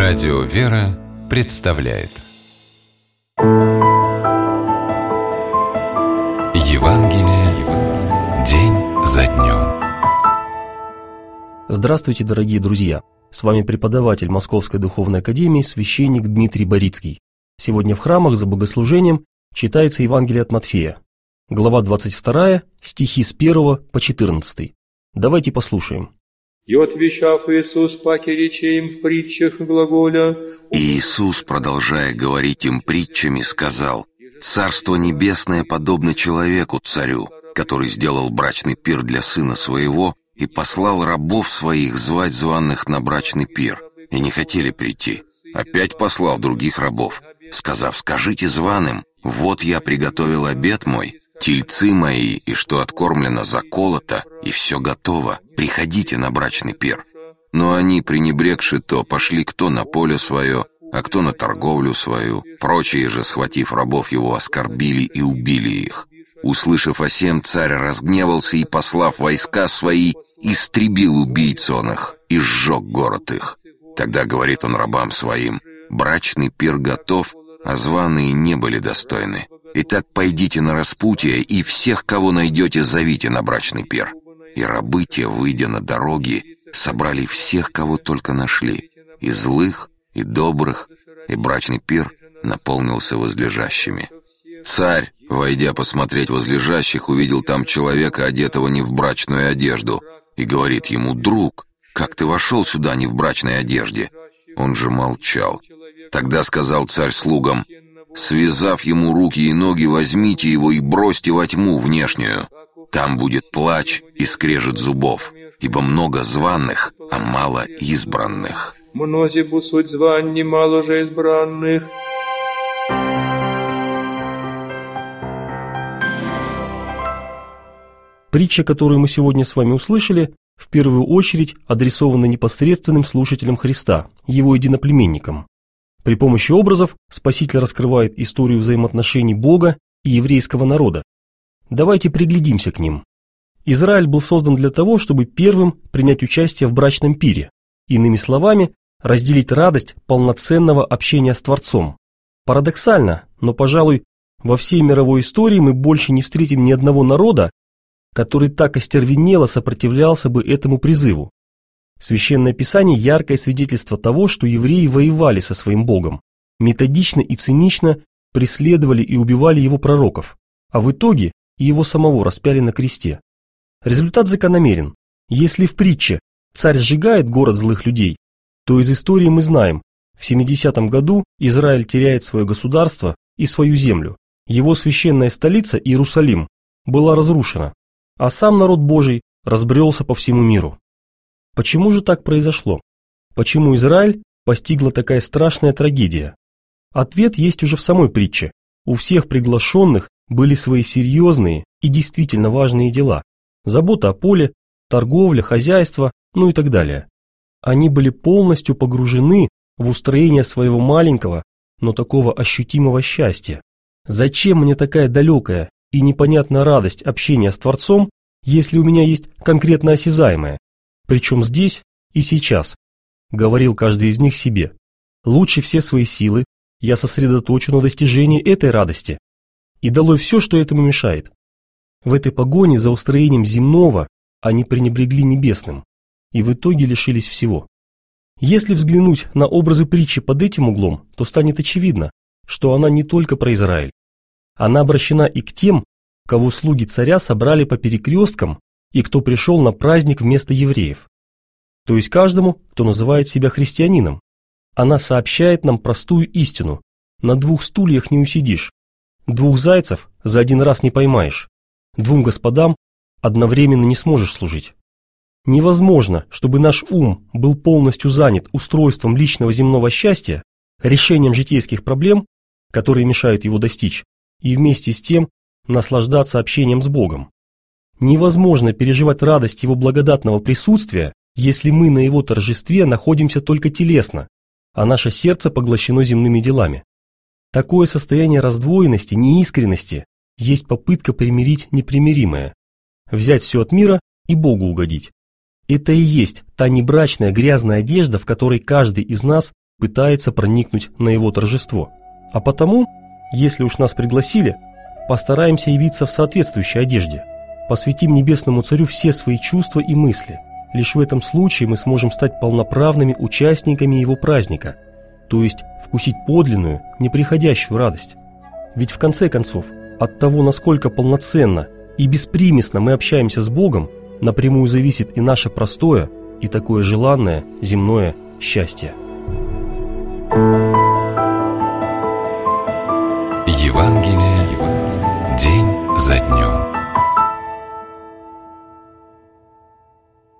Радио «Вера» представляет Евангелие день за днем. Здравствуйте, дорогие друзья! С вами преподаватель Московской Духовной Академии, священник Дмитрий Борицкий. Сегодня в храмах за богослужением читается Евангелие от Матфея, глава 22, стихи с 1 по 14. Давайте послушаем. «И отвечав Иисус, паки рече им в притчах глаголя». И Иисус, продолжая говорить им притчами, сказал: «Царство небесное подобно человеку, царю, который сделал брачный пир для сына своего и послал рабов своих звать званых на брачный пир, и не хотели прийти. Опять послал других рабов, сказав: скажите званым, вот я приготовил обед мой, тельцы мои, и что откормлено заколото, и все готово, приходите на брачный пир. Но они, пренебрегши то, пошли кто на поле свое, а кто на торговлю свою. Прочие же, схватив рабов его, оскорбили и убили их. Услышав о сем, царь разгневался и, послав войска свои, истребил убийц он их и сжег город их. Тогда говорит он рабам своим: брачный пир готов, а званые не были достойны. Итак, пойдите на распутье, и всех, кого найдете, зовите на брачный пир. И рабы те, выйдя на дороги, собрали всех, кого только нашли, и злых, и добрых, и брачный пир наполнился возлежащими. Царь, войдя посмотреть возлежащих, увидел там человека, одетого не в брачную одежду, и говорит ему: друг, как ты вошел сюда не в брачной одежде? Он же молчал. Тогда сказал царь слугам: связав ему руки и ноги, возьмите его и бросьте во тьму внешнюю. Там будет плач и скрежет зубов, ибо много званых, а мало избранных. Мнози бусуть звань, мало же избранных. Притча, которую мы сегодня с вами услышали, в первую очередь адресована непосредственным слушателям Христа, его единоплеменникам. При помощи образов Спаситель раскрывает историю взаимоотношений Бога и еврейского народа. Давайте приглядимся к ним. Израиль был создан для того, чтобы первым принять участие в брачном пире, иными словами, разделить радость полноценного общения с Творцом. Парадоксально, но, пожалуй, во всей мировой истории мы больше не встретим ни одного народа, который так остервенело сопротивлялся бы этому призыву. Священное Писание – яркое свидетельство того, что евреи воевали со своим Богом, методично и цинично преследовали и убивали его пророков, а в итоге и его самого распяли на кресте. Результат закономерен. Если в притче царь сжигает город злых людей, то из истории мы знаем, в 70-м году Израиль теряет свое государство и свою землю. Его священная столица Иерусалим была разрушена, а сам народ Божий разбрелся по всему миру. Почему же так произошло? Почему Израиль постигла такая страшная трагедия? Ответ есть уже в самой притче. У всех приглашенных были свои серьезные и действительно важные дела. Забота о поле, торговля, хозяйство, ну и так далее. Они были полностью погружены в устроение своего маленького, но такого ощутимого счастья. Зачем мне такая далекая и непонятная радость общения с Творцом, если у меня есть конкретно осязаемое? Причем здесь и сейчас, говорил каждый из них себе. Лучше все свои силы я сосредоточу на достижении этой радости. И долой все, что этому мешает. В этой погоне за устроением земного они пренебрегли небесным и в итоге лишились всего. Если взглянуть на образы притчи под этим углом, то станет очевидно, что она не только про Израиль. Она обращена и к тем, кого слуги царя собрали по перекресткам и кто пришел на праздник вместо евреев. То есть каждому, кто называет себя христианином. Она сообщает нам простую истину: на двух стульях не усидишь, двух зайцев за один раз не поймаешь, двум господам одновременно не сможешь служить. Невозможно, чтобы наш ум был полностью занят устройством личного земного счастья, решением житейских проблем, которые мешают его достичь, и вместе с тем наслаждаться общением с Богом. Невозможно переживать радость его благодатного присутствия, если мы на его торжестве находимся только телесно, а наше сердце поглощено земными делами. Такое состояние раздвоенности, неискренности есть попытка примирить непримиримое, взять все от мира и Богу угодить. Это и есть та небрачная грязная одежда, в которой каждый из нас пытается проникнуть на его торжество. А потому, если уж нас пригласили, постараемся явиться в соответствующей одежде. Посвятим Небесному Царю все свои чувства и мысли. Лишь в этом случае мы сможем стать полноправными участниками его праздника, то есть вкусить подлинную, неприходящую радость. Ведь в конце концов, от того, насколько полноценно и беспримесно мы общаемся с Богом, напрямую зависит и наше простое, и такое желанное земное счастье. Евангелие день за днем.